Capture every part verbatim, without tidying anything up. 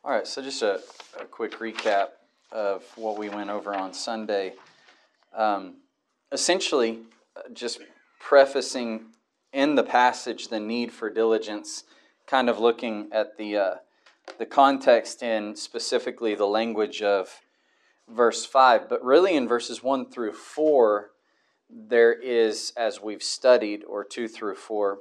All right, so just a, a quick recap of what we went over on Sunday. Um, essentially, just prefacing in the passage the need for diligence, kind of looking at the uh, the context and specifically the language of verse five. But really in verses one through four, there is, as we've studied, or two through four,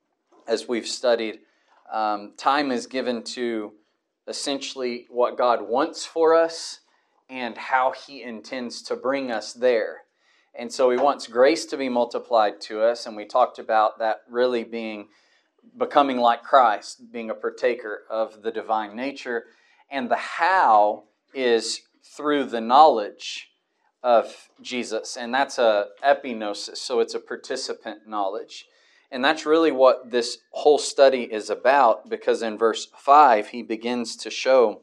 as we've studied, um, time is given to essentially what God wants for us and how He intends to bring us there. And so He wants grace to be multiplied to us, and we talked about that really being becoming like Christ, being a partaker of the divine nature, and the how is through the knowledge of Jesus, and that's a epignosis, so it's a participant knowledge. And that's really what this whole study is about, because in verse five, he begins to show,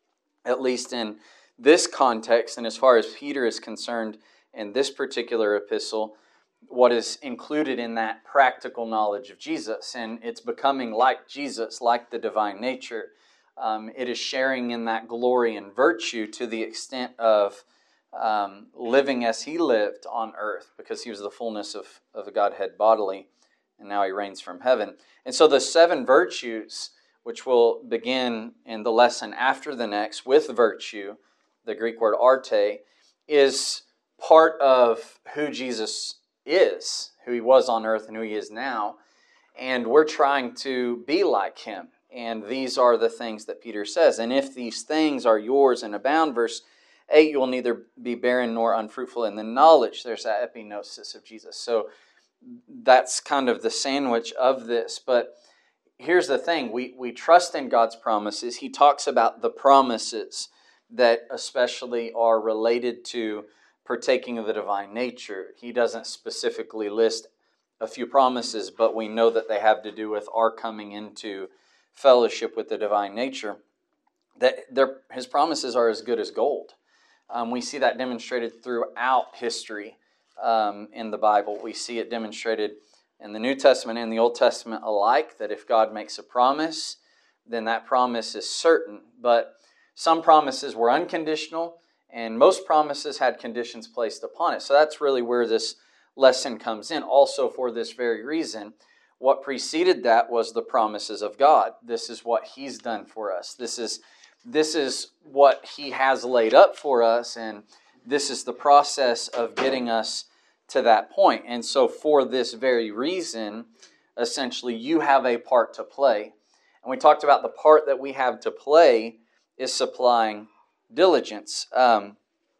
at least in this context, and as far as Peter is concerned in this particular epistle, what is included in that practical knowledge of Jesus. And it's becoming like Jesus, like the divine nature. Um, it is sharing in that glory and virtue to the extent of um, living as he lived on earth, because he was the fullness of, of the Godhead bodily. And now he reigns from heaven. And so the seven virtues, which will begin in the lesson after the next with virtue, the Greek word arte, is part of who Jesus is, who he was on earth and who he is now. And we're trying to be like him. And these are the things that Peter says. And if these things are yours and abound, verse eight, you will neither be barren nor unfruitful in the knowledge. There's that epignosis of Jesus. So that's kind of the sandwich of this. But here's the thing. We, we trust in God's promises. He talks about the promises that especially are related to partaking of the divine nature. He doesn't specifically list a few promises, but we know that they have to do with our coming into fellowship with the divine nature. That his promises are as good as gold. Um, we see that demonstrated throughout history. Um, in the Bible, we see it demonstrated in the New Testament and the Old Testament alike, that if God makes a promise, then that promise is certain. But some promises were unconditional, and most promises had conditions placed upon it. So that's really where this lesson comes in. Also, for this very reason, what preceded that was the promises of God. This is what He's done for us. This is, this is what He has laid up for us, and this is the process of getting us to that point. And so for this very reason, essentially, you have a part to play. And we talked about the part that we have to play is supplying diligence. Um,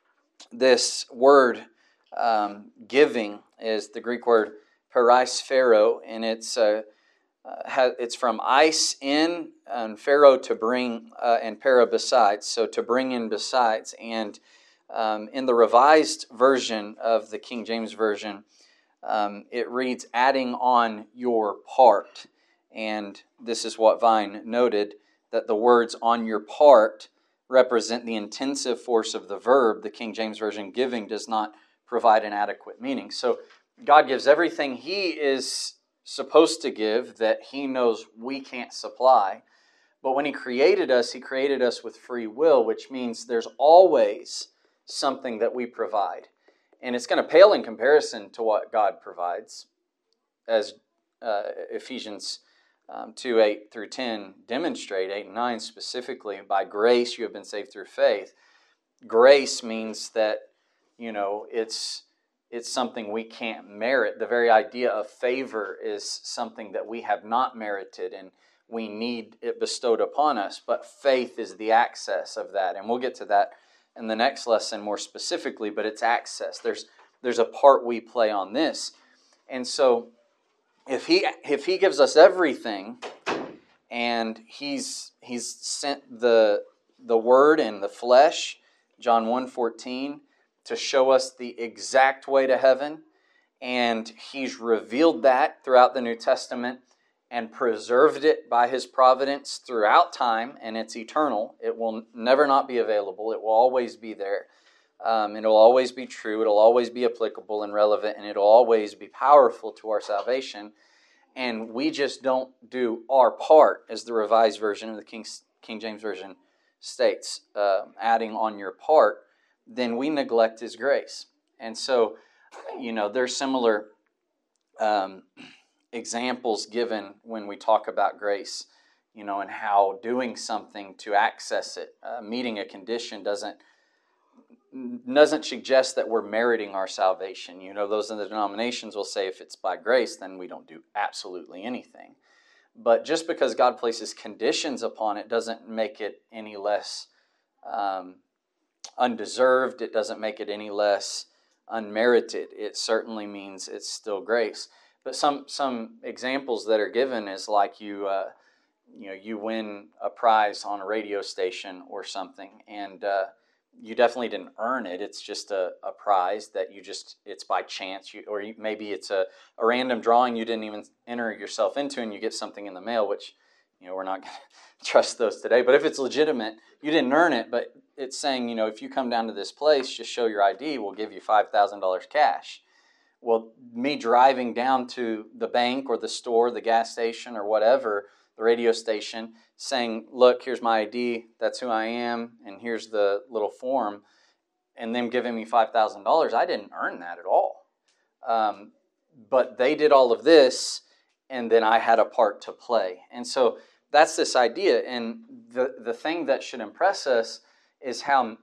this word, um, giving, is the Greek word perisphero, and it's uh, uh, it's from ice in, and pharaoh to bring, uh, and para besides, so to bring in besides. And Um, in the Revised Version of the King James Version, um, it reads, adding on your part. And this is what Vine noted, that the words on your part represent the intensive force of the verb. The King James Version, giving, does not provide an adequate meaning. So God gives everything He is supposed to give that He knows we can't supply. But when He created us, He created us with free will, which means there's always something that we provide. And it's going to pale in comparison to what God provides, as uh, Ephesians um, two, eight through ten demonstrate, eight and nine specifically. By grace you have been saved through faith. Grace means that, you know, it's it's something we can't merit. The very idea of favor is something that we have not merited, and we need it bestowed upon us. But faith is the access of that. And we'll get to that in the next lesson more specifically, but it's access. There's there's a part we play on this. And so if he if he gives us everything, and he's he's sent the the word in the flesh, John one fourteen, to show us the exact way to heaven, and he's revealed that throughout the New Testament and preserved it by His providence throughout time, and it's eternal. It will never not be available. It will always be there. Um, it'll always be true. It'll always be applicable and relevant, and it'll always be powerful to our salvation. And we just don't do our part, as the Revised Version of the King, King James Version states, uh, adding on your part, then we neglect His grace. And so, you know, there's similar um, examples given when we talk about grace, you know, and how doing something to access it, uh, meeting a condition doesn't doesn't suggest that we're meriting our salvation. You know, those in the denominations will say if it's by grace, then we don't do absolutely anything. But just because God places conditions upon it doesn't make it any less um, undeserved. It doesn't make it any less unmerited. It certainly means it's still grace. But some some examples that are given is like you uh, you know you win a prize on a radio station or something, and uh, you definitely didn't earn it. It's just a, a prize that you just, it's by chance, you, or you, maybe it's a, a random drawing you didn't even enter yourself into, and you get something in the mail, which, you know, we're not going to trust those today. But if it's legitimate, you didn't earn it, but it's saying, you know, if you come down to this place, just show your I D, we'll give you five thousand dollars cash. Well, me driving down to the bank or the store, the gas station or whatever, the radio station, saying, look, here's my I D, that's who I am, and here's the little form, and them giving me five thousand dollars, I didn't earn that at all. Um, but they did all of this, and then I had a part to play. And so that's this idea, and the, the thing that should impress us is how,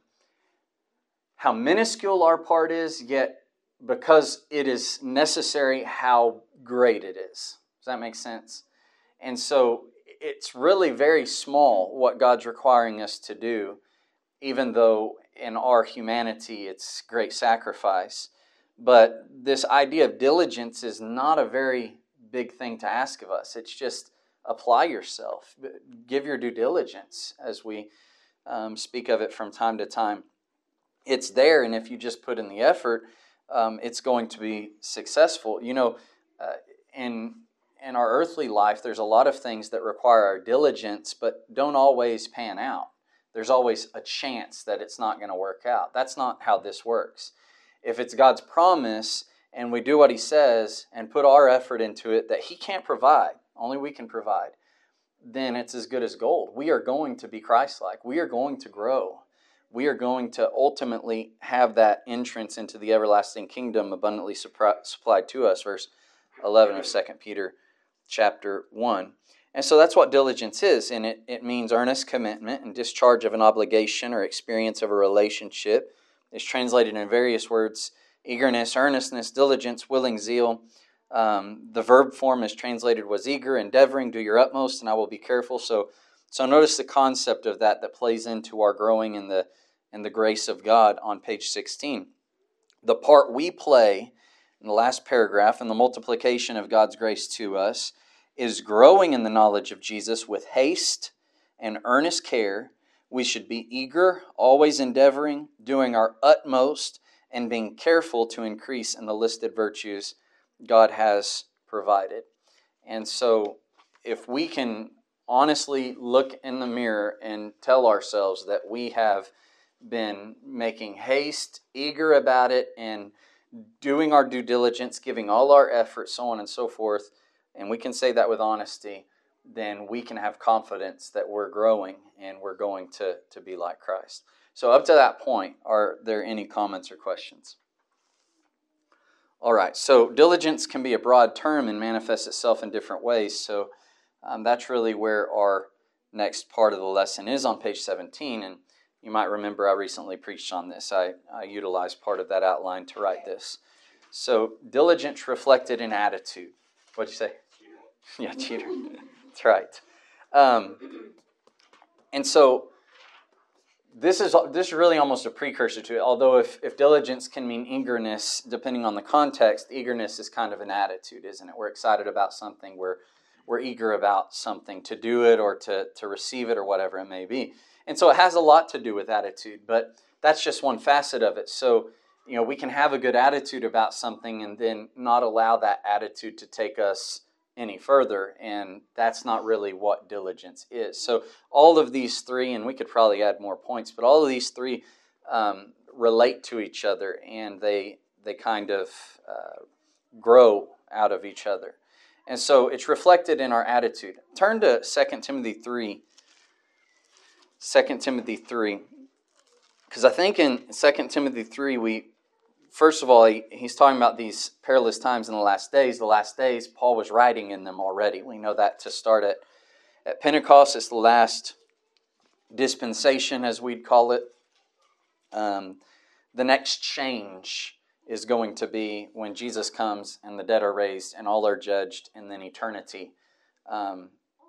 how minuscule our part is, yet because it is necessary, how great it is. Does that make sense? And so it's really very small what God's requiring us to do, even though in our humanity it's great sacrifice. But this idea of diligence is not a very big thing to ask of us. It's just apply yourself. Give your due diligence, as we um, speak of it from time to time. It's there, and if you just put in the effort, um, it's going to be successful. You know, uh, in... In our earthly life, there's a lot of things that require our diligence, but don't always pan out. There's always a chance that it's not going to work out. That's not how this works. If it's God's promise and we do what He says and put our effort into it that He can't provide, only we can provide, then it's as good as gold. We are going to be Christ-like. We are going to grow. We are going to ultimately have that entrance into the everlasting kingdom abundantly supplied to us. Verse eleven of Second Peter chapter one. And so that's what diligence is, and it, it means earnest commitment and discharge of an obligation or experience of a relationship. It's translated in various words: eagerness, earnestness, diligence, willing zeal. Um, the verb form is translated was eager, endeavoring, do your utmost, and I will be careful. So so notice the concept of that that plays into our growing in the, in the grace of God on page sixteen. The part we play in the last paragraph, in the multiplication of God's grace to us, is growing in the knowledge of Jesus with haste and earnest care. We should be eager, always endeavoring, doing our utmost, and being careful to increase in the listed virtues God has provided. And so if we can honestly look in the mirror and tell ourselves that we have been making haste, eager about it, and doing our due diligence, giving all our effort, so on and so forth, and we can say that with honesty, then we can have confidence that we're growing and we're going to, to be like Christ. So up to that point, are there any comments or questions? All right, so diligence can be a broad term and manifests itself in different ways. So um, that's really where our next part of the lesson is on page seventeen. And you might remember I recently preached on this. I, I utilized part of that outline to write this. So diligence reflected in attitude. What'd you say? Cheater. Yeah, cheater. That's right. Um, and so this is this is really almost a precursor to it. Although if, if diligence can mean eagerness, depending on the context, eagerness is kind of an attitude, isn't it? We're excited about something. We're we're eager about something, to do it or to, to receive it or whatever it may be. And so it has a lot to do with attitude, but that's just one facet of it. So, you know, we can have a good attitude about something and then not allow that attitude to take us any further, and that's not really what diligence is. So all of these three, and we could probably add more points, but all of these three um, relate to each other, and they they kind of uh, grow out of each other. And so it's reflected in our attitude. Turn to Second Timothy three. Second Timothy three. Because I think in Second Timothy three, we, first of all, he, he's talking about these perilous times in the last days. The last days, Paul was writing in them already. We know that to start at, at Pentecost. It's the last dispensation, as we'd call it. Um, the next change is going to be when Jesus comes and the dead are raised and all are judged, and then eternity um,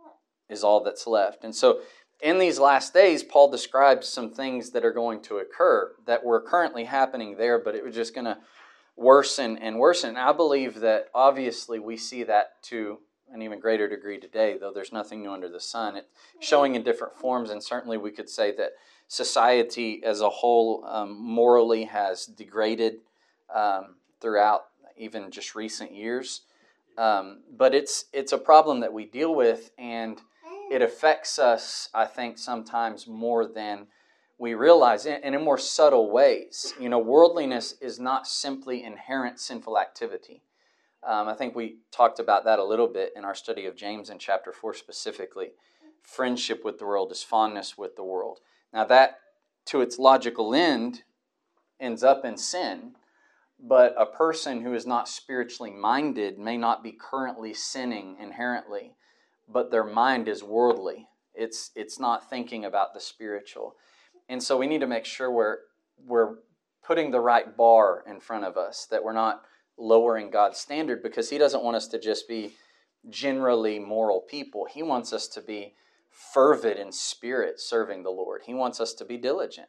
is all that's left. And so in these last days, Paul describes some things that are going to occur that were currently happening there, but it was just going to worsen and worsen. And I believe that obviously we see that to an even greater degree today, though there's nothing new under the sun. It's showing in different forms, and certainly we could say that society as a whole um, morally has degraded um, throughout even just recent years. Um, but it's it's a problem that we deal with, and it affects us, I think, sometimes more than we realize, and in more subtle ways. You know, worldliness is not simply inherent sinful activity. Um, I think we talked about that a little bit in our study of James in chapter four specifically. Friendship with the world is fondness with the world. Now that, to its logical end, ends up in sin, but a person who is not spiritually minded may not be currently sinning inherently, but their mind is worldly. It's it's not thinking about the spiritual. And so we need to make sure we're, we're putting the right bar in front of us, that we're not lowering God's standard, because He doesn't want us to just be generally moral people. He wants us to be fervent in spirit serving the Lord. He wants us to be diligent.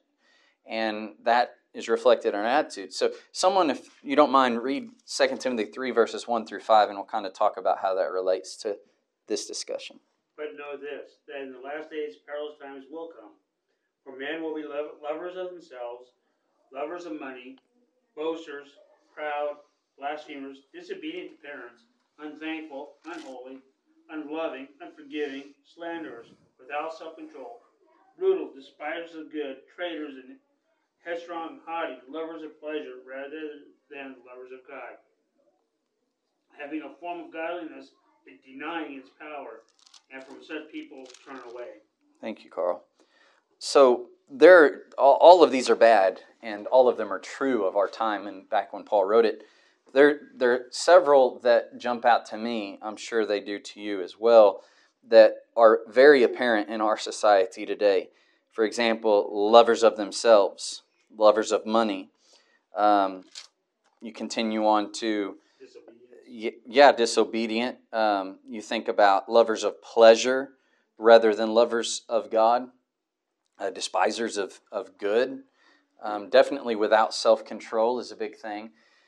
And that is reflected in our attitude. So someone, if you don't mind, read Second Timothy three, verses one through five, and we'll kind of talk about how that relates to this discussion. But know this, that in the last days perilous times will come. For men will be lovers of themselves, lovers of money, boasters, proud, blasphemers, disobedient to parents, unthankful, unholy, unloving, unforgiving, slanderers, without self-control, brutal, despisers of good, traitors, and headstrong, haughty, lovers of pleasure rather than lovers of God, having a form of godliness but denying its power, and from such people turn away. Thank you, Carl. So there, all, all of these are bad, and all of them are true of our time. And back when Paul wrote it, there, there are several that jump out to me. I'm sure they do to you as well, that are very apparent in our society today. For example, lovers of themselves, lovers of money. Um, you continue on to, Disobedient. yeah, disobedient. Um, you think about lovers of pleasure rather than lovers of God. Uh, despisers of, of good. Um, definitely without self-control is a big thing.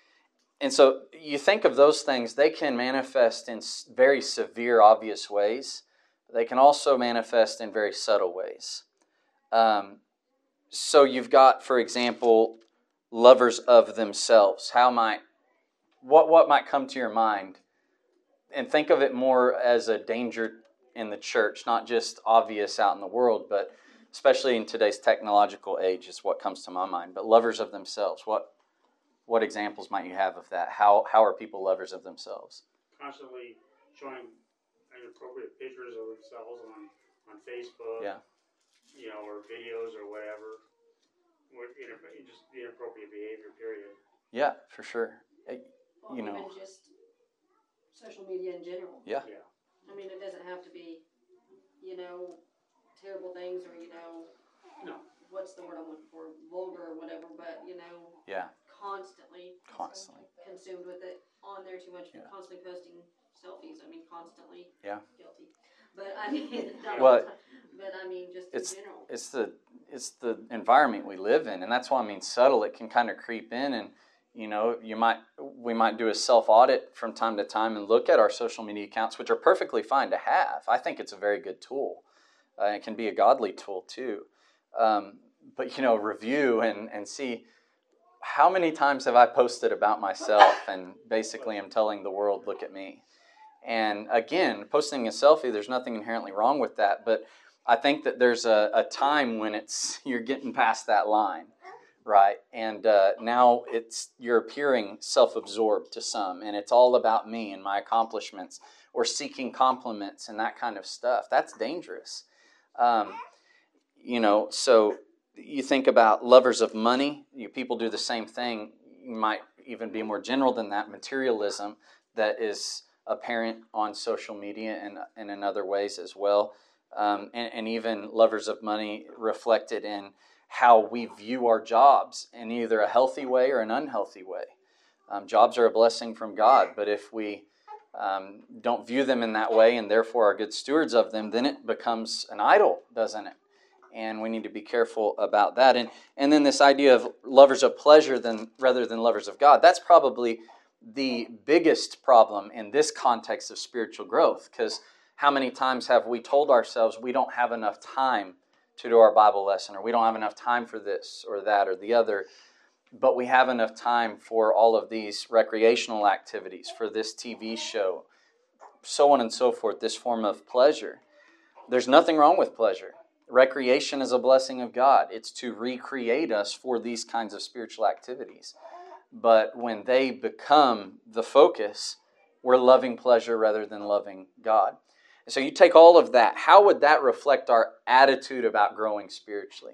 And so you think of those things, they can manifest in very severe, obvious ways. They can also manifest in very subtle ways. Um, so you've got, for example, lovers of themselves. How might, what, what might come to your mind? And think of it more as a danger in the church, not just obvious out in the world, but especially in today's technological age is what comes to my mind. But lovers of themselves, what what examples might you have of that? How how are people lovers of themselves? Constantly showing inappropriate pictures of themselves on, on Facebook, Yeah. you know, or videos or whatever. Or just the inappropriate behavior, period. Yeah, for sure. Uh, Well, you know. even just social media in general. Yeah. Yeah. I mean, it doesn't have to be, you know, terrible things or, you know, No. what's the word I'm looking for, vulgar or whatever, but, you know, Yeah. constantly Constantly. consumed with it, on there too much, Yeah. constantly posting selfies. I mean, constantly Yeah. guilty. But I mean, not Well, all the time. But I mean, just It's in general. it's the it's the environment we live in, and that's why I mean subtle. It can kind of creep in, and you know you might we might do a self audit from time to time and look at our social media accounts, which are perfectly fine to have. I think it's a very good tool. Uh, it can be a godly tool too. Um, but you know, review and and see how many times have I posted about myself, and basically I'm telling the world, look at me. And again, posting a selfie, there's nothing inherently wrong with that, but I think that there's a, a time when it's you're getting past that line, right? And uh, now it's you're appearing self-absorbed to some, and it's all about me and my accomplishments, or seeking compliments and that kind of stuff. That's dangerous. Um, you know, so you think about lovers of money. You, people do the same thing. You might even be more general than that. Materialism that is apparent on social media and, and in other ways as well. Um, and, and even lovers of money reflected in how we view our jobs in either a healthy way or an unhealthy way. Um, jobs are a blessing from God, but if we um, don't view them in that way and therefore are good stewards of them, then it becomes an idol, doesn't it? And we need to be careful about that. And and then this idea of lovers of pleasure than rather than lovers of God, that's probably the biggest problem in this context of spiritual growth, because how many times have we told ourselves we don't have enough time to do our Bible lesson, or we don't have enough time for this or that or the other, but we have enough time for all of these recreational activities, for this T V show, so on and so forth, this form of pleasure. There's nothing wrong with pleasure. Recreation is a blessing of God. It's to recreate us for these kinds of spiritual activities. But when they become the focus, we're loving pleasure rather than loving God. And so you take all of that. How would that reflect our attitude about growing spiritually?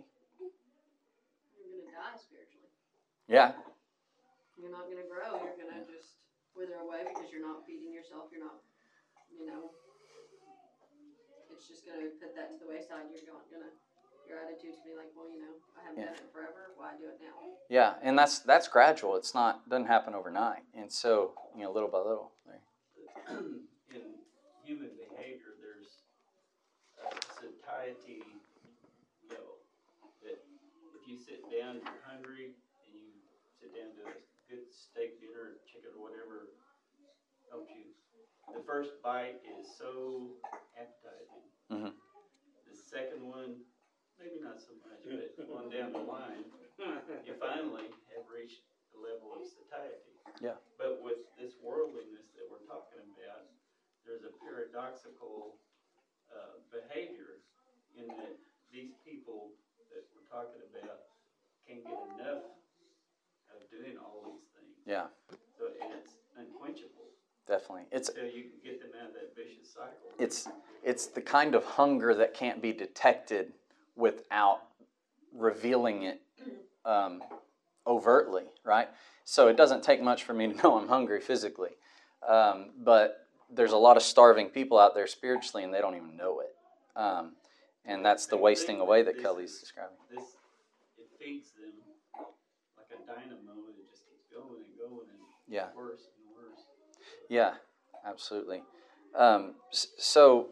You're going to die spiritually. Yeah. You're not going to grow. You're going to just wither away because you're not feeding yourself. You're not, you know, it's just going to put that to the wayside. You're going, gonna, your attitude to be like, well, you know, I haven't Yeah. done it forever. Why do it now? Yeah, and that's that's gradual. It's not doesn't happen overnight. And so, you know, little by little. In human behavior, there's a satiety level that if you sit down, you're hungry, and you sit down to a good steak dinner, chicken, or whatever, helps you. The first bite is so appetizing. Mm-hmm. The second one, maybe not so much, but on down the line, you finally have reached the level of satiety. Yeah. But with this worldliness that we're talking about, there's a paradoxical uh, behavior in that these people that we're talking about can't get enough of doing all these things. Yeah. So and it's unquenchable. Definitely. It's So you can get them out of that vicious cycle. it's it's the kind of hunger that can't be detected without revealing it um, overtly, right? So it doesn't take much for me to know I'm hungry physically, um, but there's a lot of starving people out there spiritually, and they don't even know it. Um, and that's the wasting away that Kelly's describing. This it feeds them like a dynamo. It just keeps going and going and Yeah. worse and worse. Yeah, absolutely. Um, so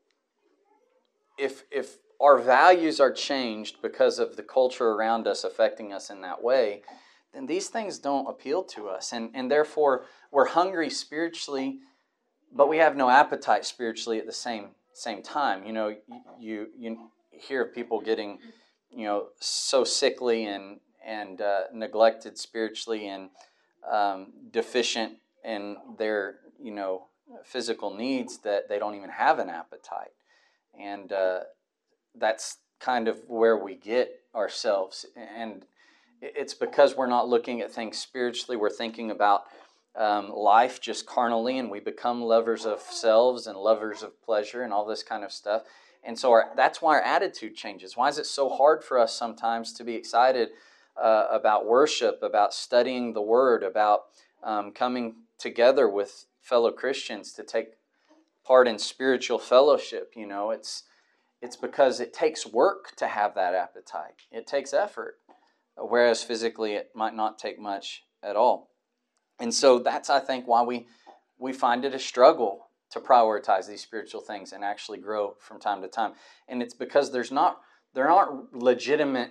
if if our values are changed because of the culture around us affecting us in that way, then these things don't appeal to us. And, and therefore, we're hungry spiritually, but we have no appetite spiritually at the same same time. You know, you you hear of people getting, you know, so sickly and, and uh, neglected spiritually and um, deficient in their, you know, physical needs that they don't even have an appetite. And uh, that's kind of where we get ourselves. And it's because we're not looking at things spiritually. We're thinking about um, life just carnally, and we become lovers of selves and lovers of pleasure and all this kind of stuff. And so our, that's why our attitude changes. Why is it so hard for us sometimes to be excited uh, about worship, about studying the Word, about um, coming together with fellow Christians to take part in spiritual fellowship? You know, it's it's because it takes work to have that appetite. It takes effort, whereas physically it might not take much at all. And so that's, I think, why we we find it a struggle to prioritize these spiritual things and actually grow from time to time. And it's because there's not there aren't legitimate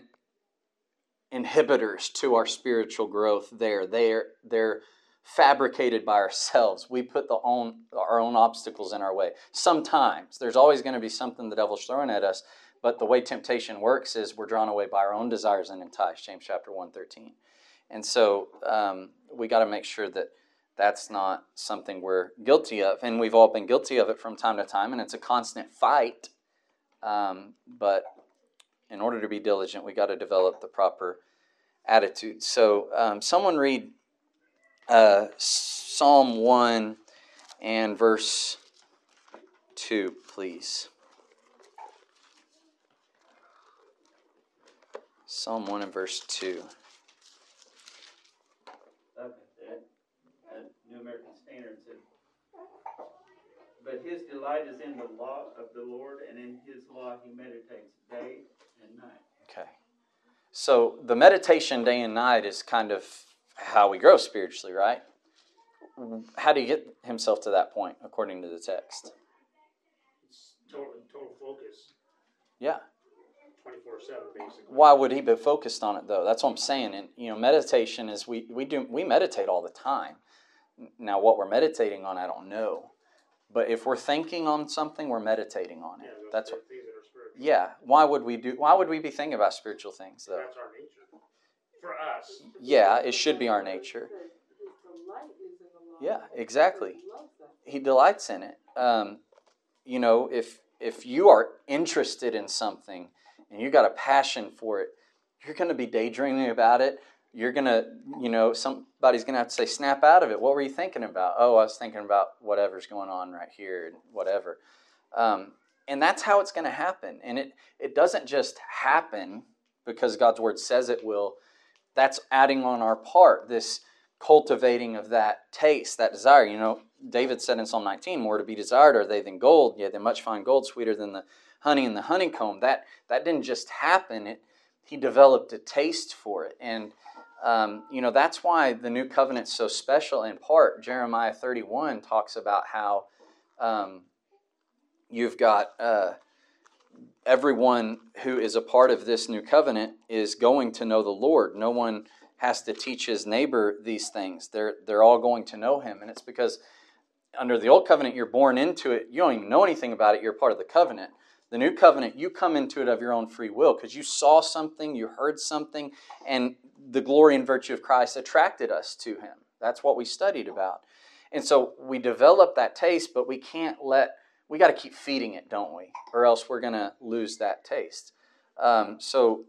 inhibitors to our spiritual growth there. They're they're fabricated by ourselves. We put the own our own obstacles in our way. Sometimes there's always going to be something the devil's throwing at us, but the way temptation works is we're drawn away by our own desires and enticed. James chapter one thirteen. And so um, we got to make sure that that's not something we're guilty of, and we've all been guilty of it from time to time, and it's a constant fight. Um, but in order to be diligent, we got to develop the proper attitude. So um, someone read uh, Psalm one and verse two, please. Psalm one and verse two. Okay, that, that New American Standard said, but his delight is in the law of the Lord, and in his law he meditates day and night. Okay. So the meditation day and night is kind of how we grow spiritually, right? How do you get himself to that point, according to the text? It's total, total focus, Yeah. twenty-four seven, basically. Why would he be focused on it, though? That's what I'm saying. And you know, meditation is we we do we meditate all the time. Now, what we're meditating on, I don't know. But if we're thinking on something, we're meditating on it. Yeah, those That's are what. things that are spiritual. Yeah. Why would we do? Why would we be thinking about spiritual things, though? That's our nature. For us. Yeah, it should be our nature. Yeah, exactly. He delights in it. Um, you know, if if you are interested in something and you got a passion for it, you're going to be daydreaming about it. You're going to, you know, somebody's going to have to say, snap out of it. What were you thinking about? Oh, I was thinking about whatever's going on right here and whatever. Um, and that's how it's going to happen. And it, it doesn't just happen because God's Word says it will. That's adding on our part, this cultivating of that taste, that desire. You know, David said in Psalm nineteen, more to be desired are they than gold, yea, than much fine gold, sweeter than the honey and the honeycomb. That that didn't just happen. It, he developed a taste for it. And, um, you know, that's why the new covenant's so special in part. Jeremiah thirty-one talks about how um, you've got... Uh, everyone who is a part of this new covenant is going to know the Lord. No one has to teach his neighbor these things. They're they're all going to know him. And it's because under the old covenant, you're born into it. You don't even know anything about it. You're part of the covenant. The new covenant, you come into it of your own free will because you saw something, you heard something, and the glory and virtue of Christ attracted us to him. That's what we studied about. And so we develop that taste, but we can't let... We got to keep feeding it, don't we? Or else we're going to lose that taste. Um, so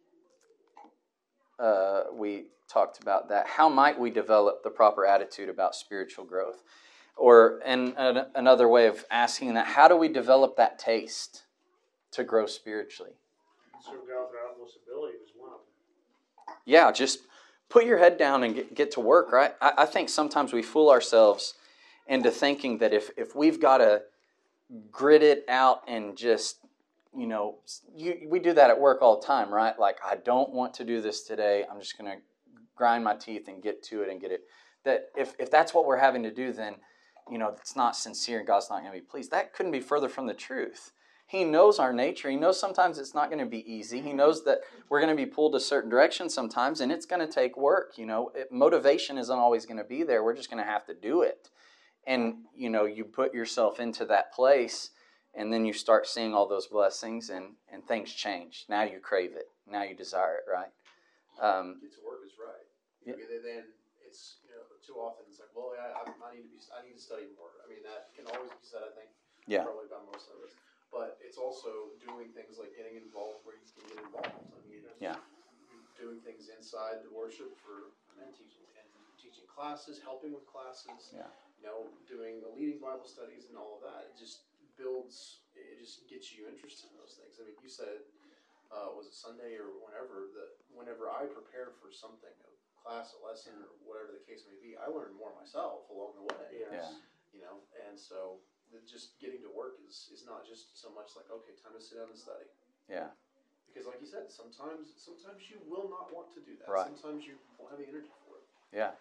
uh, we talked about that. How might we develop the proper attitude about spiritual growth? Or and an, another way of asking that, how do we develop that taste to grow spiritually? Serve God with our utmost ability was one of them. Yeah, just put your head down and get, get to work, right? I, I think sometimes we fool ourselves into thinking that if, if we've got to grit it out and just, you know, you, we do that at work all the time, right? Like, I don't want to do this today. I'm just going to grind my teeth and get to it and get it. That if, if that's what we're having to do, then, you know, it's not sincere and God's not going to be pleased. That couldn't be further from the truth. He knows our nature. He knows sometimes it's not going to be easy. He knows that we're going to be pulled a certain direction sometimes, and it's going to take work. You know, it, motivation isn't always going to be there. We're just going to have to do it. And, you know, you put yourself into that place, and then you start seeing all those blessings, and, and things change. Now you crave it. Now you desire it, right? Um, Get to work is right. Yeah. I mean, then it's, you know, too often it's like, well, I, I need to be, I need to study more. I mean, that can always be said, I think, Yeah. probably by most of us. But it's also doing things like getting involved where you can get involved. I mean, Yeah. doing things inside the worship for and teaching and teaching classes, helping with classes. Yeah. You know, doing the leading Bible studies and all of that. It just builds. It just gets you interested in those things. I mean, you said, uh, was it Sunday or whenever that whenever I prepare for something, a class, a lesson, or whatever the case may be, I learn more myself along the way. Yes. Yeah. You know, and so the, just getting to work is is not just so much like, okay, time to sit down and study. Yeah. Because, like you said, sometimes sometimes you will not want to do that. Right. Sometimes you won't have the energy for it. Yeah.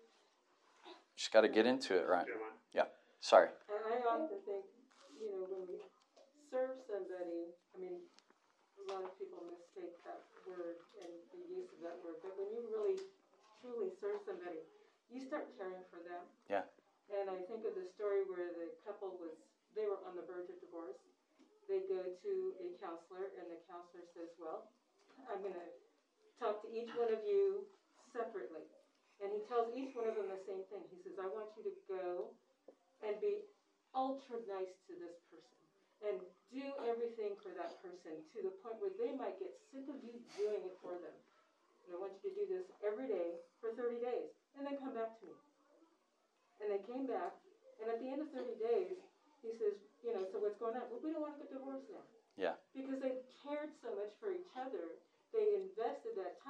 Just got to get into it, right? Never mind. Yeah. Sorry. And I often think, you know, when we serve somebody, I mean, a lot of people mistake that word and the use of that word, but when you really, truly serve somebody, you start caring for them. Yeah. And I think of the story where the couple was, they were on the verge of divorce. They go to a counselor, and the counselor says, well, I'm going to talk to each one of you separately. And he tells each one of them the same thing. He says, I want you to go and be ultra nice to this person and do everything for that person to the point where they might get sick of you doing it for them. And I want you to do this every day for thirty days and then come back to me. And they came back, and at the end of thirty days, he says, you know, so what's going on? Well, we don't want to get divorced now. Yeah. Because they cared so much for each other. They invested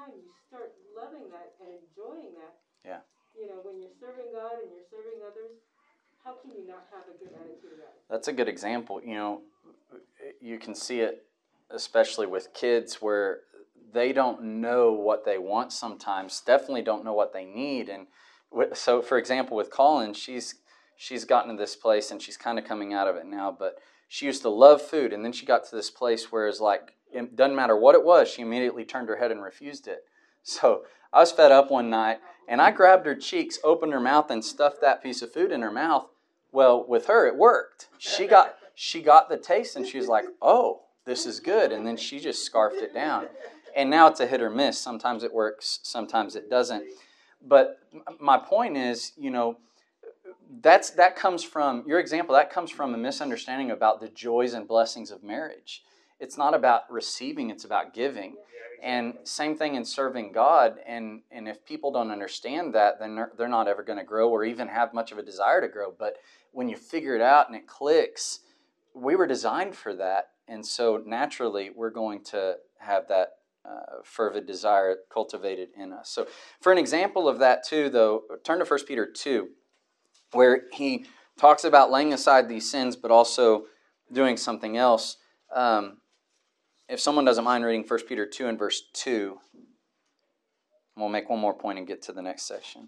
time, you start loving that and enjoying that. Yeah. You know, when you're serving God and you're serving others, how can you not have a good attitude about it? That's a good example. You know, you can see it especially with kids where they don't know what they want sometimes, definitely don't know what they need. And so, for example, with Colin, she's she's gotten to this place and she's kind of coming out of it now, but she used to love food, and then she got to this place where it's like, it doesn't matter what it was, she immediately turned her head and refused it. So I was fed up one night, and I grabbed her cheeks, opened her mouth, and stuffed that piece of food in her mouth. Well, with her, it worked. She got she got the taste, and she was like, oh, this is good. And then she just scarfed it down. And now it's a hit or miss. Sometimes it works, sometimes it doesn't. But my point is, you know, that's that comes from, your example, that comes from a misunderstanding about the joys and blessings of marriage. It's not about receiving, it's about giving. And same thing in serving God. And, and if people don't understand that, then they're, they're not ever going to grow or even have much of a desire to grow. But when you figure it out and it clicks, we were designed for that. And so naturally, we're going to have that uh, fervid desire cultivated in us. So for an example of that too, though, turn to First Peter two, where he talks about laying aside these sins, but also doing something else. Um, if someone doesn't mind reading First Peter two and verse two, we'll make one more point and get to the next section.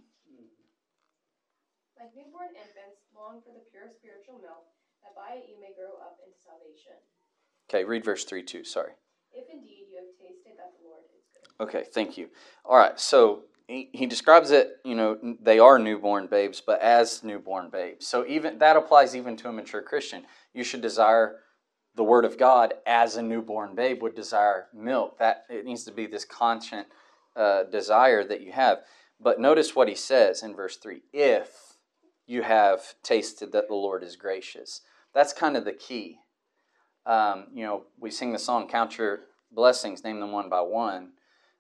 Like newborn infants, long for the pure spiritual milk, that by it you may grow up into salvation. Okay, read verse three too, sorry. If indeed you have tasted that the Lord is good. Okay, thank you. All right, so he, he describes it, you know, they are newborn babes, but as newborn babes. So even that applies even to a mature Christian. You should desire the Word of God as a newborn babe would desire milk. That it needs to be this constant uh, desire that you have. But notice what he says in verse three. If you have tasted that the Lord is gracious. That's kind of the key. Um, you know, we sing the song, count your blessings, name them one by one.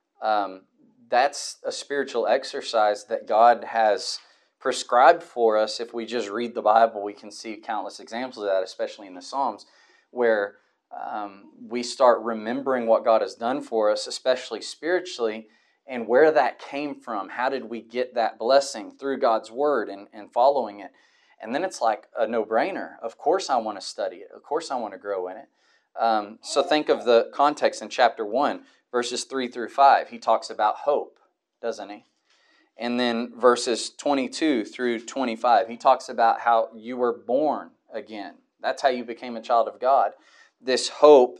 Um, that's a spiritual exercise that God has prescribed for us. If we just read the Bible, we can see countless examples of that, especially in the Psalms, where um, we start remembering what God has done for us, especially spiritually, and where that came from. How did we get that blessing? Through God's Word and, and following it. And then it's like a no-brainer. Of course I want to study it. Of course I want to grow in it. Um, so think of the context in chapter one, verses three through five. He talks about hope, doesn't he? And then verses twenty-two through twenty-five, he talks about how you were born again. That's how you became a child of God. This hope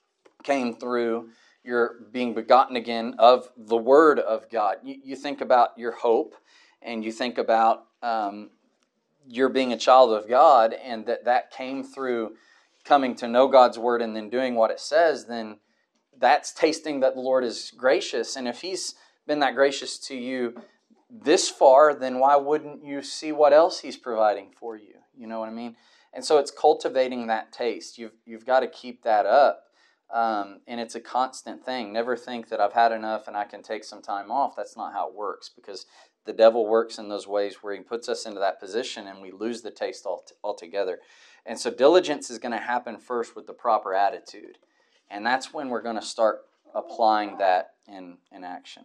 came through your being begotten again of the Word of God. You, you think about your hope, and you think about um, your being a child of God, and that that came through coming to know God's Word and then doing what it says, then that's tasting that the Lord is gracious. And if He's been that gracious to you this far, then why wouldn't you see what else He's providing for you? You know what I mean? And so it's cultivating that taste. You've, you've got to keep that up. Um, and it's a constant thing. Never think that I've had enough and I can take some time off. That's not how it works, because the devil works in those ways where he puts us into that position and we lose the taste alt- altogether. And so diligence is going to happen first with the proper attitude. And that's when we're going to start applying that in, in action.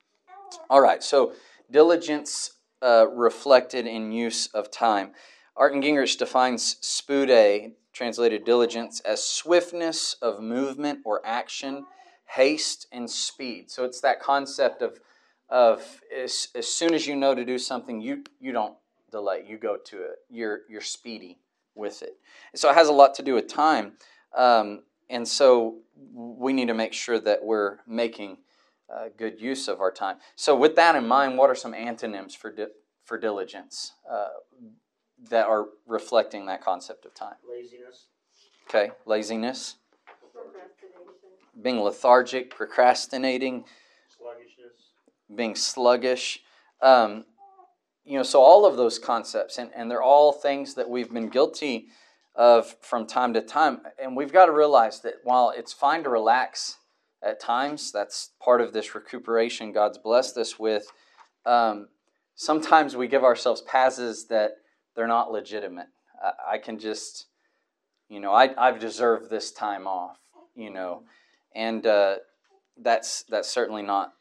All right, so diligence uh, reflected in use of time. Artin Gingrich defines spude, translated diligence, as swiftness of movement or action, haste, and speed. So it's that concept of, of as, as soon as you know to do something, you, you don't delay. You go to it. You're, you're speedy with it. So it has a lot to do with time. Um, and so we need to make sure that we're making uh, good use of our time. So with that in mind, what are some antonyms for di- for diligence uh, that are reflecting that concept of time? Laziness. Okay, laziness, Procrastination. being lethargic, procrastinating, Sluggishness. being sluggish. Um, you know, so all of those concepts, and, and they're all things that we've been guilty of from time to time. And we've got to realize that while it's fine to relax at times, that's part of this recuperation God's blessed us with, um, sometimes we give ourselves passes that they're not legitimate. I, I can just, you know, I, I've deserved this time off, you know, and uh, that's that's certainly not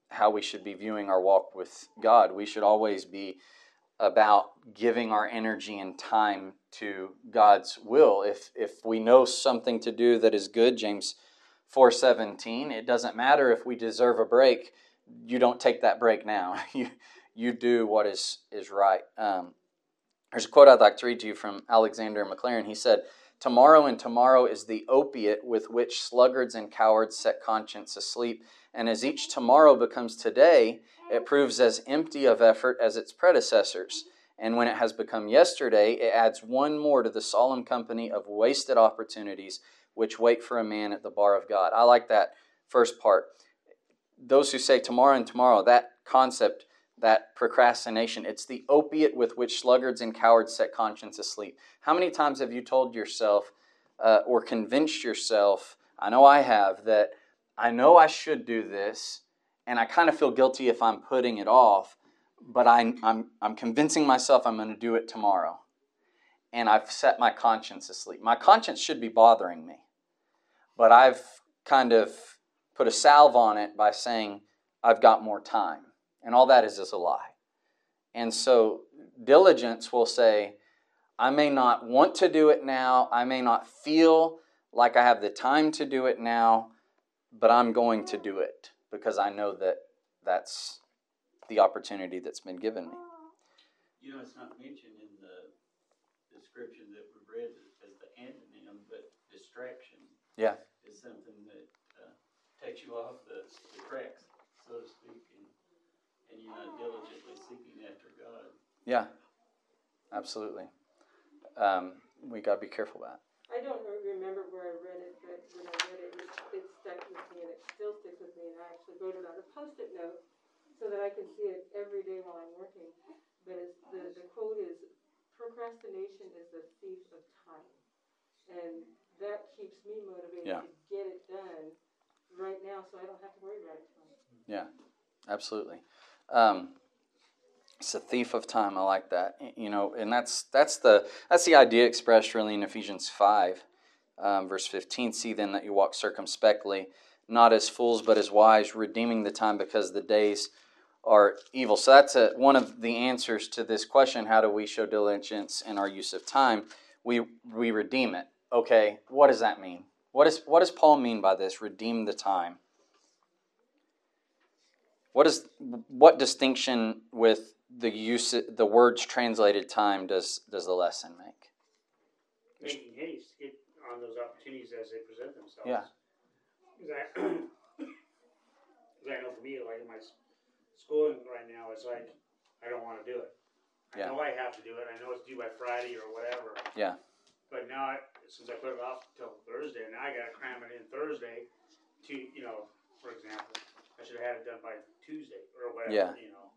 how we should be viewing our walk with God. We should always be about giving our energy and time to God's will. If if we know something to do that is good, James four seventeen, it doesn't matter if we deserve a break. You don't take that break now. you you do what is is right. Um, there's a quote I'd like to read to you from Alexander McLaren. He said, "Tomorrow and tomorrow is the opiate with which sluggards and cowards set conscience asleep. And as each tomorrow becomes today, it proves as empty of effort as its predecessors. And when it has become yesterday, it adds one more to the solemn company of wasted opportunities which wait for a man at the bar of God." I like that first part. Those who say tomorrow and tomorrow, that concept, that procrastination, it's the opiate with which sluggards and cowards set conscience asleep. How many times have you told yourself uh, or convinced yourself, I know I have, that I know I should do this, and I kind of feel guilty if I'm putting it off, but I, I'm, I'm convincing myself I'm going to do it tomorrow. And I've set my conscience asleep. My conscience should be bothering me, but I've kind of put a salve on it by saying I've got more time. And all that is is a lie. And so diligence will say, I may not want to do it now. I may not feel like I have the time to do it now, but I'm going to do it because I know that that's the opportunity that's been given me. You know, it's not mentioned in the description that we read as the antonym, but distraction Yeah. is something that uh, takes you off the, the tracks, so to speak, and, and you're not diligently seeking after God. Yeah, absolutely. Um, we got to be careful of that. I don't remember where I read it, but when I read it, it, it stuck with me, and it still sticks with me, and I actually wrote it on a Post-it note so that I can see it every day while I'm working. But it's, the, the quote is, procrastination is the thief of time. And that keeps me motivated Yeah. to get it done right now so I don't have to worry about it tomorrow. Yeah, absolutely. Um, it's a thief of time. I like that. You know, and that's that's the that's the idea expressed really in Ephesians five, um, verse fifteen. See then that you walk circumspectly, not as fools but as wise, redeeming the time because the days are evil. So that's a, one of the answers to this question: how do we show diligence in our use of time? We we redeem it. Okay, what does that mean? What is what does Paul mean by this? Redeem the time. What is what distinction with the use the words translated time does does the lesson make? Making haste, get on those opportunities as they present themselves. Yeah. Because I, 'cause I know for me, like in my s- schooling right now, it's like, I don't want to do it. I Yeah. know I have to do it. I know it's due by Friday or whatever. Yeah. But now, I, since I put it off till Thursday, now I got to cram it in Thursday to, you know, for example, I should have had it done by Tuesday or whatever, Yeah. you know.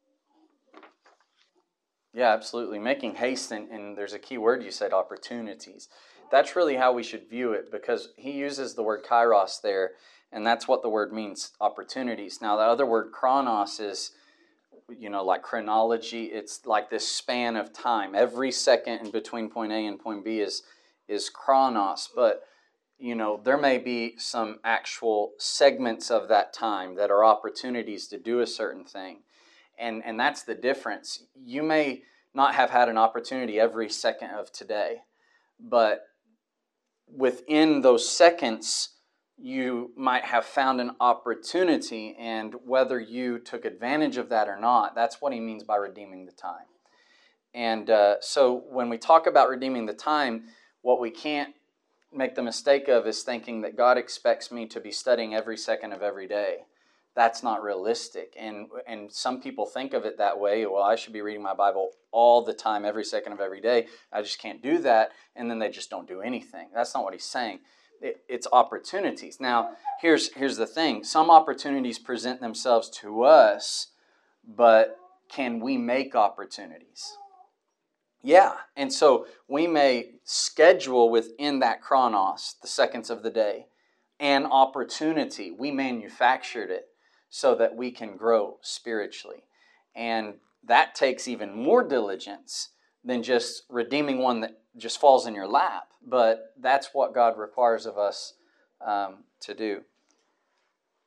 Yeah, absolutely. Making haste, and, and there's a key word you said, opportunities. That's really how we should view it, because he uses the word kairos there, and that's what the word means, opportunities. Now, the other word, chronos, is, you know, like chronology. It's like this span of time. Every second in between point A and point B is is chronos, but, you know, there may be some actual segments of that time that are opportunities to do a certain thing. And and that's the difference. You may not have had an opportunity every second of today, but within those seconds, you might have found an opportunity, and whether you took advantage of that or not, that's what he means by redeeming the time. And uh, so when we talk about redeeming the time, what we can't make the mistake of is thinking that God expects me to be studying every second of every day. That's not realistic. And and some people think of it that way. Well, I should be reading my Bible all the time, every second of every day. I just can't do that. And then they just don't do anything. That's not what he's saying. It, it's opportunities. Now, here's here's the thing. Some opportunities present themselves to us, but can we make opportunities? Yeah. And so we may schedule within that chronos, the seconds of the day, an opportunity. We manufactured it so that we can grow spiritually. And that takes even more diligence than just redeeming one that just falls in your lap. But that's what God requires of us um, to do.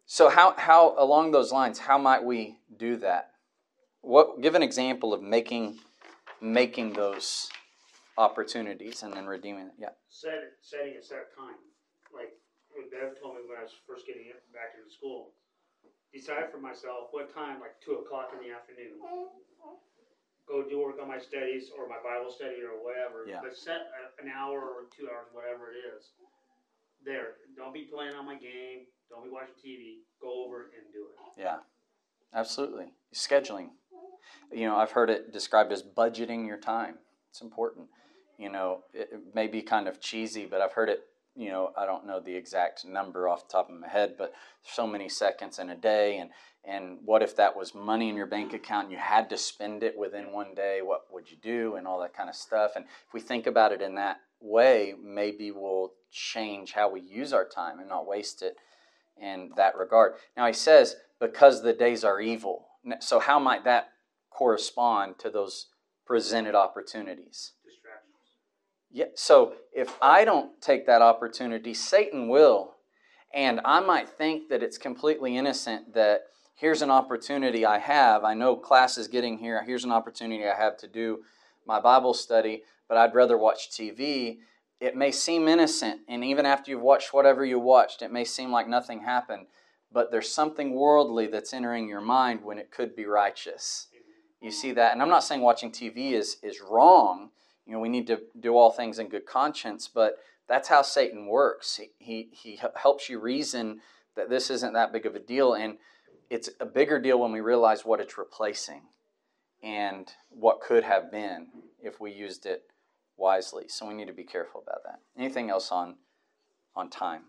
So how, how along those lines, how might we do that? What give an example of making making those opportunities and then redeeming it. Yeah. Set, setting a set time. Like what Bev told me when I was first getting back into school. Decide for myself what time, like two o'clock in the afternoon. Go do work on my studies or my Bible study or whatever. Yeah. But set a, an hour or two hours, whatever it is. There. Don't be playing on my game. Don't be watching T V. Go over and do it. Yeah. Absolutely. Scheduling. You know, I've heard it described as budgeting your time. It's important. You know, it, it may be kind of cheesy, but I've heard it, you know, I don't know the exact number off the top of my head, but so many seconds in a day. And, and what if that was money in your bank account and you had to spend it within one day? What would you do? And all that kind of stuff. And if we think about it in that way, maybe we'll change how we use our time and not waste it in that regard. Now he says, because the days are evil. So how might that correspond to those presented opportunities? Distractions. Yeah. So if I don't take that opportunity, Satan will. And I might think that it's completely innocent, that here's an opportunity I have. I know class is getting here. Here's an opportunity I have to do my Bible study, but I'd rather watch T V. It may seem innocent, and even after you've watched whatever you watched, it may seem like nothing happened. But there's something worldly that's entering your mind when it could be righteous. You see that? And I'm not saying watching T V is, is wrong. You know, we need to do all things in good conscience, but that's how Satan works. He, he, he helps you reason that this isn't that big of a deal, and it's a bigger deal when we realize what it's replacing and what could have been if we used it wisely. So we need to be careful about that. Anything else on, on time?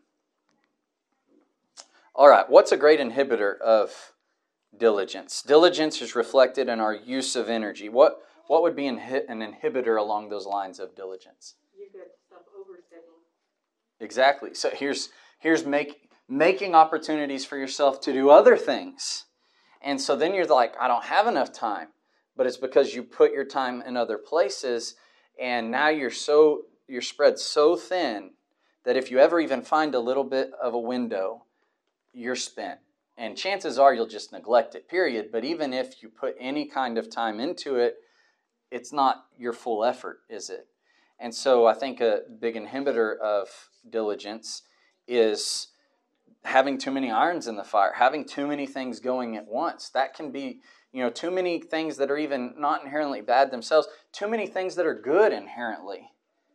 All right, what's a great inhibitor of diligence? Diligence is reflected in our use of energy. What what would be an inhibitor along those lines of diligence? You get stuff overscheduled. Exactly. So here's here's make, making opportunities for yourself to do other things. And so then you're like, I don't have enough time. But it's because you put your time in other places, and now you're so you're spread so thin that if you ever even find a little bit of a window, you're spent. And chances are you'll just neglect it, period. But even if you put any kind of time into it, it's not your full effort, is it? And so I think a big inhibitor of diligence is having too many irons in the fire, having too many things going at once. That can be, you know, too many things that are even not inherently bad themselves. Too many things that are good inherently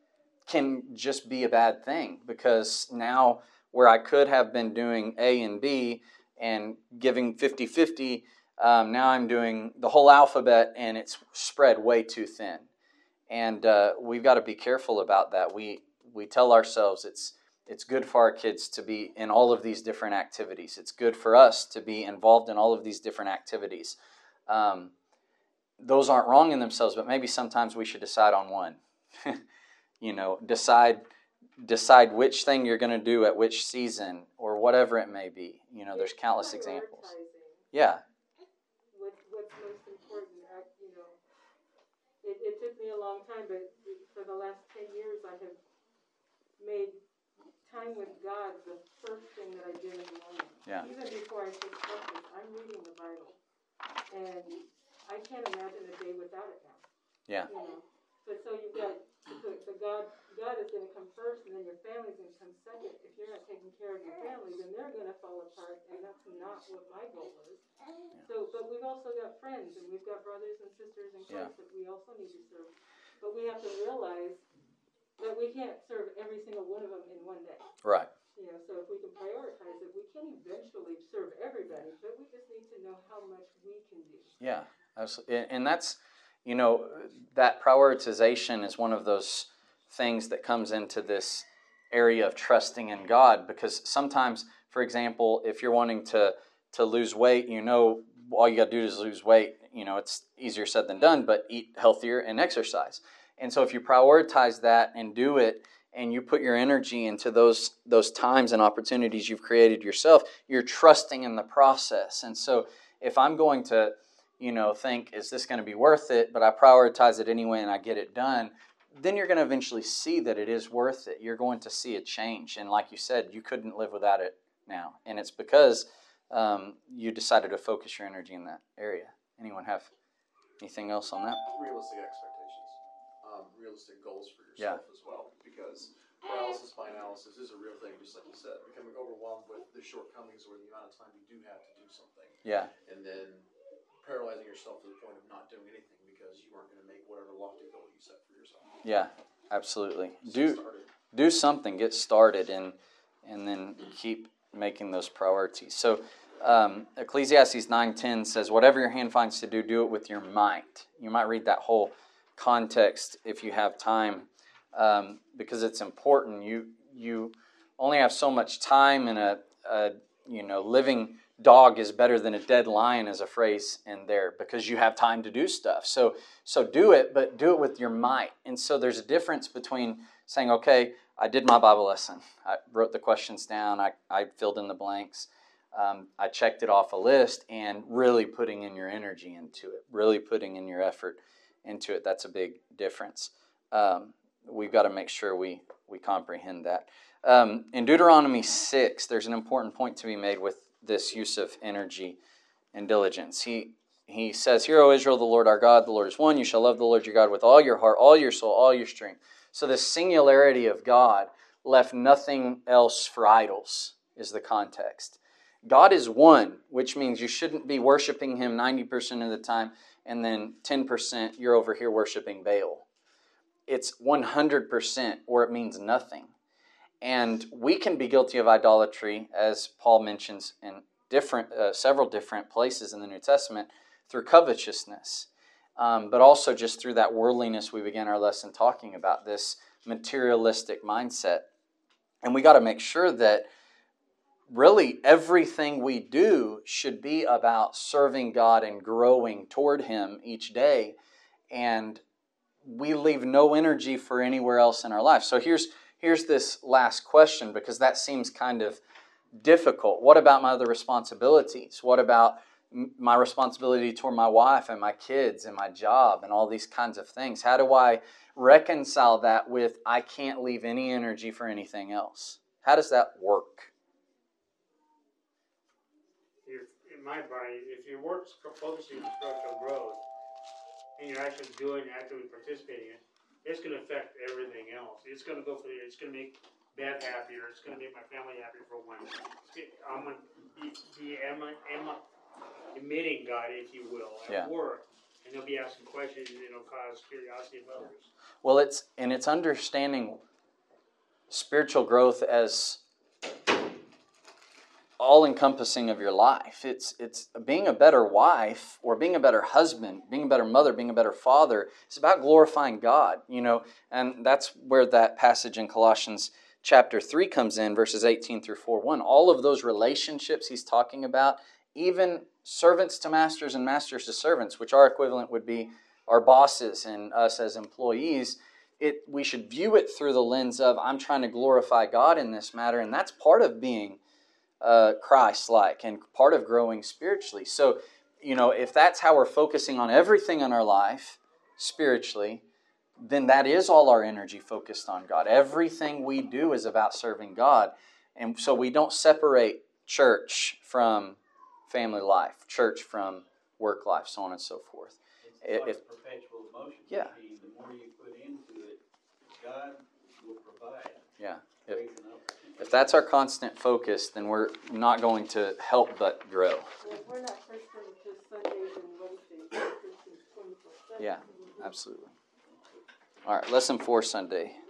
can just be a bad thing, because now where I could have been doing A and B and giving fifty-fifty, um, now I'm doing the whole alphabet, and it's spread way too thin. And uh, we've got to be careful about that. We we tell ourselves it's it's good for our kids to be in all of these different activities. It's good for us to be involved in all of these different activities. Um, those aren't wrong in themselves, but maybe sometimes we should decide on one. you know, decide... Decide which thing you're going to do at which season or whatever it may be. You know, there's countless examples. Yeah. What, what's most important, I, you know, it, it took me a long time, but for the last ten years I have made time with God the first thing that I do in the morning. Yeah. Even before I take breakfast, I'm reading the Bible. And I can't imagine a day without it now. Yeah. You know, but so you've got the, the God, God is going to come first, and then your family's going to come second. If you're not taking care of your family, then they're going to fall apart, and that's not what my goal is. Yeah. So, but we've also got friends, and we've got brothers and sisters in Christ yeah. that we also need to serve. But we have to realize that we can't serve every single one of them in one day. Right. You know, so if we can prioritize it, we can eventually serve everybody, but we just need to know how much we can do. Yeah, absolutely. And that's, you know, that prioritization is one of those things that comes into this area of trusting in God, because sometimes, for example, if you're wanting to, to lose weight, you know, all you got to do is lose weight. You know, it's easier said than done, but eat healthier and exercise. And so if you prioritize that and do it, and you put your energy into those those times and opportunities you've created yourself, you're trusting in the process. And so if I'm going to, you know, think, is this going to be worth it? But I prioritize it anyway and I get it done, then you're going to eventually see that it is worth it. You're going to see a change. And like you said, you couldn't live without it now. And it's because um, you decided to focus your energy in that area. Anyone have anything else on that? Realistic expectations, um, realistic goals for yourself as well, because paralysis by analysis is a real thing, just like you said. Becoming overwhelmed with the shortcomings or the amount of time you do have to do something. Yeah. And then paralyzing yourself to the point of not doing anything because you aren't going to make whatever lofty goal you set for yourself. Yeah, absolutely. So Do started. do something, get started, and and then keep making those priorities. So um, Ecclesiastes nine ten says, whatever your hand finds to do, do it with your might. You might read that whole context if you have time, um, because it's important. You you only have so much time, and a, a you know living dog is better than a dead lion, is a phrase in there, because you have time to do stuff. So so do it, but do it with your might. And so there's a difference between saying, okay, I did my Bible lesson. I wrote the questions down. I, I filled in the blanks. Um, I checked it off a list, and really putting in your energy into it, really putting in your effort into it. That's a big difference. Um, we've got to make sure we, we comprehend that. Um, in Deuteronomy six, there's an important point to be made with this use of energy and diligence. He he says, "Hear, O Israel, the Lord our God, the Lord is one. You shall love the Lord your God with all your heart, all your soul, all your strength." So the singularity of God left nothing else for idols, is the context. God is one, which means you shouldn't be worshiping Him ninety percent of the time, and then ten percent you're over here worshiping Baal. It's one hundred percent, or it means nothing. And we can be guilty of idolatry, as Paul mentions in different, uh, several different places in the New Testament, through covetousness. Um, but also just through that worldliness we began our lesson talking about, this materialistic mindset. And we got to make sure that really everything we do should be about serving God and growing toward Him each day. And we leave no energy for anywhere else in our life. So here's here's this last question, because that seems kind of difficult. What about my other responsibilities? What about my responsibility toward my wife and my kids and my job and all these kinds of things? How do I reconcile that with I can't leave any energy for anything else? How does that work? If, in my mind, if your work's focusing on spiritual growth and you're actually doing, actively participating in it, it's going to affect everything else. It's going to go for the, it's going to make Bev happier. It's going to make my family happier for one. I'm going to be, be am, am, emitting God, if you will, at Yeah. work, and they'll be asking questions, and it'll cause curiosity of others. Well, it's and it's understanding spiritual growth as all-encompassing of your life. It's it's being a better wife, or being a better husband, being a better mother, being a better father. It's about glorifying God, you know, and that's where that passage in Colossians chapter three comes in, verses eighteen through four one. All of those relationships he's talking about, even servants to masters and masters to servants, which our equivalent would be our bosses and us as employees, it we should view it through the lens of, I'm trying to glorify God in this matter, and that's part of being uh, Christ-like and part of growing spiritually. So, you know, if that's how we're focusing on everything in our life spiritually, then that is all our energy focused on God. Everything we do is about serving God. And so we don't separate church from family life, church from work life, so on and so forth. It's like If, perpetual motion. Yeah. machine. The more you put into it, God will provide. yeah, if, Raising up. if that's our constant focus, then we're not going to help but grow. Well, we're not Christian just Sundays and Wednesdays, we're Christians twenty-four seven. Yeah, absolutely. All right, lesson four Sunday.